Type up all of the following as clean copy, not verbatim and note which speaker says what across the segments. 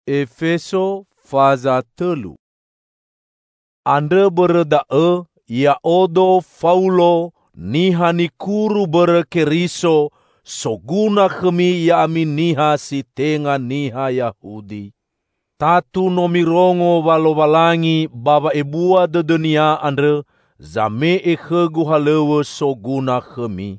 Speaker 1: Efeso faza telu. Anda beredae ya odo Paulo niha nikuru bere Keriso soguna khemi ya amin niha si tenga niha Yahudi. Tatu nomirongo walowalangi baba ebua de dunia andre zame khegu halewe soguna khemi.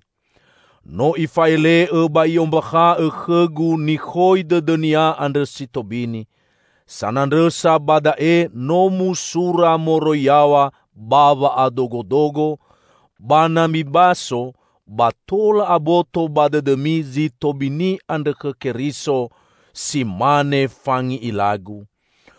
Speaker 1: No ifaile ba iombaha khegu ni khoi de dunia andre sitobini. Sanandresa badae nomu sura moroyawa bava adogodogo bana mibaso batola aboto bada demi zitobini ande ke Keriso simane fangi ilagu.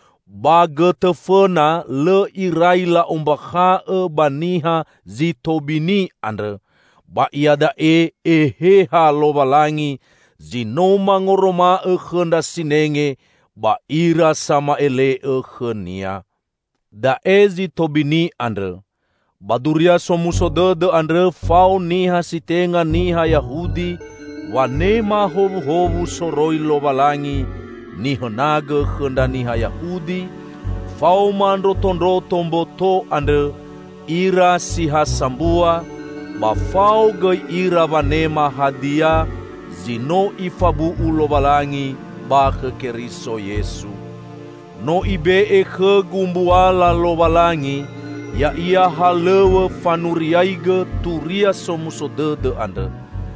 Speaker 1: Bagete fena le iraila ombakha baniha zitobini ande ba iada eheha lovalangi zinoma ngoroma khenda sinenge ba ira sama ele khenia. Da ezi tobini andre. Baduria somuso de andre fau niha sitenga niha Yahudi wanema hovu soroi lovalangi nihonaga khenda niha Yahudi fau mandro tondro tomboto andre ira siha sambua ba fau gai ira wanema hadia zino ifabu ulovalangi ba ke Keriso Yesu. No ibe khegumbuala lovalangi ya ia halewe fanuriaiga turia somuso de ande.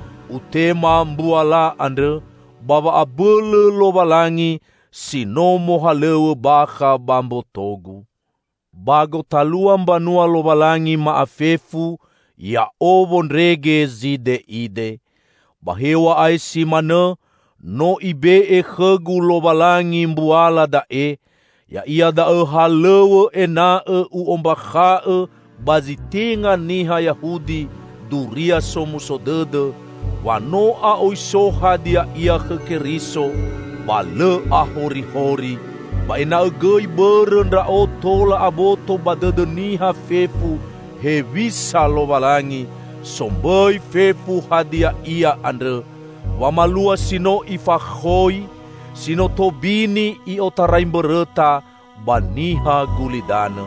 Speaker 1: Utema mbuala ande baba abele lovalangi sinomo halewe baka bambotogu. Bago talua mbanua lovalangi maafefu ya ovondrege zide ide. Bahewa ai simane no ibe khegu lovalangi mbuala dae ya ia dae halewe enae uombakhae bazitenga niha Yahudi duria somuso dede wano a oisoha dia ia ke Keriso bale a hori-hori ba enae gei berendra o tola aboto badede niha fefu hevisa lovalangi sombei fefu hadia ia andre wamalua sino ifakhoi, sino tobini i otaraim bereta baniha gulidana.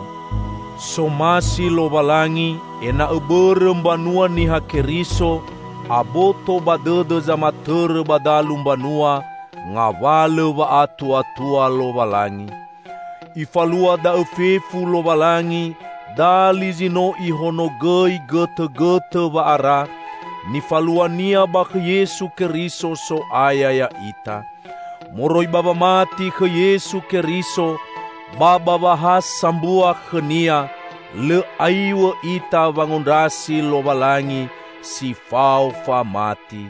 Speaker 1: Somasi lovalangi ena eberem banua niha Keriso aboto badede zamatere badalum banua ngawale wa atua lovalangi. Ifalua da efefu lovalangi dali zino ihonogei gete wa ara nifaluania ba ke Yesu Keriso so aya ya ita. Moroi baba mati ke Yesu Keriso baba bahas sambua khenia le aiwa ita wangondasi lovalangi si fau fa mati.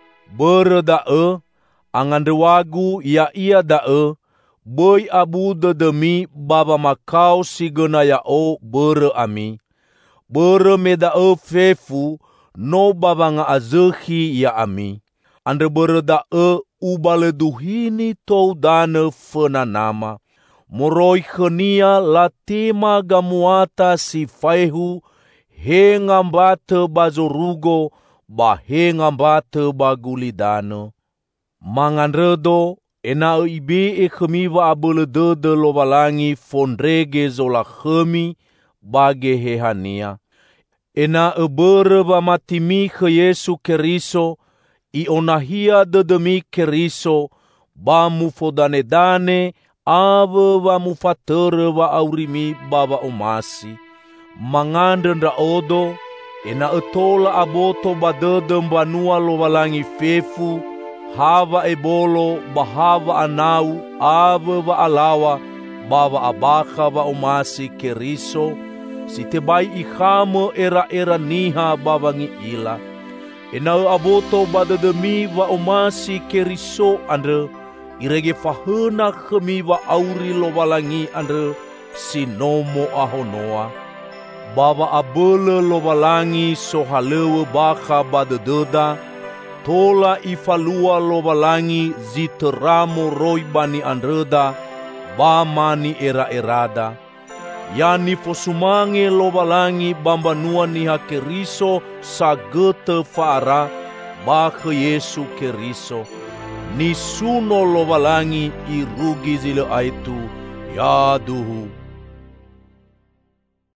Speaker 1: Berdae angandewagu ya ia dae boy abu demi baba makau si genaya o bere ami. Bere medae fefu no babanga azehi ya ami. Andre bereda ubale duhini tou dane fena nama. Moroi khenia latema gamuata si faihu he ngambate bazorugo ba he ngambate bagulidane. Mangandredo ena ibe khemiwa abele de lovalangi fondrege zola khemi bage hehania. Ena ebere ba matimi ke Yesu Keriso i onahia demi Keriso ba mufodane ave ba mufatere wa aurimi baba omasi. Mangandra odo ena etola aboto badede mbanua lovalangi fefu hava ebolo bahava anau ave ba alawa baba abaka ba omasi Keriso sitebai ikhamo era niha babangi ila. Enau aboto badademi wa omasi Keriso andre irege fahena khemi wa auri lovalangi andre sinomo ahonoa. Baba abele lovalangi so halewe baka badadeda tola ifalua lovalangi ziteramo roi bani andreda ba mani era-erada. Yani fosumange lovalangi bambanua niha Keriso sagete fara ba ke Yesu Keriso. ni suno lo walangi irugi zile aitu, ya duhu